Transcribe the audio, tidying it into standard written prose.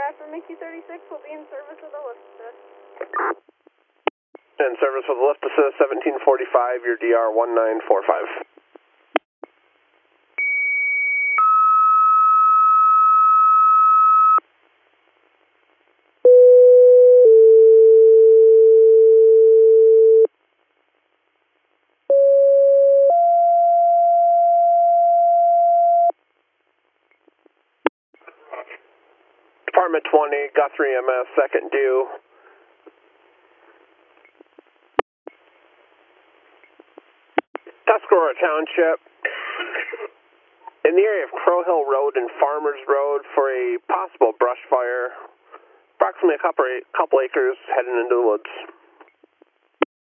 for Mickey 36 will be in service with a lift assist. In service with a lift assist, 1745, your DR 1945. Department 20, Guthrie MS, second due. Tuscarora Township, in the area of Crow Hill Road and Farmers Road for a possible brush fire, approximately a couple acres heading into the woods.